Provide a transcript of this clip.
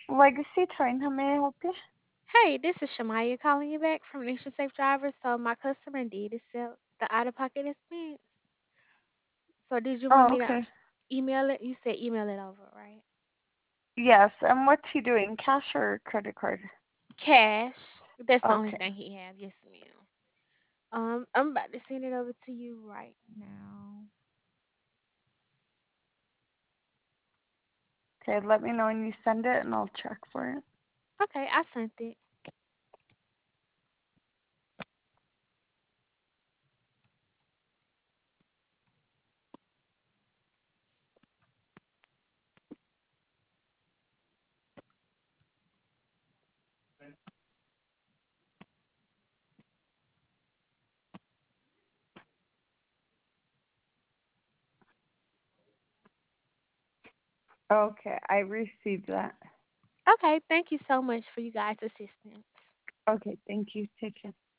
Legacy Towing, how may I help you? Hey, this is Shamaya calling you back from Nation Safe Driver. So my customer did accept the out-of-pocket expense. So did you want Oh, me to okay. email it? You said email it over, right? Yes, and what's he doing? Cash or credit card? Cash. That's the only Okay. thing he have. Yes, ma'am. I'm about to send it over to you right now. Okay, let me know when you send it and I'll check for it. Okay, I sent it. Okay, I received that. Okay, thank you so much for you guys' assistance. Okay, thank you. Take care.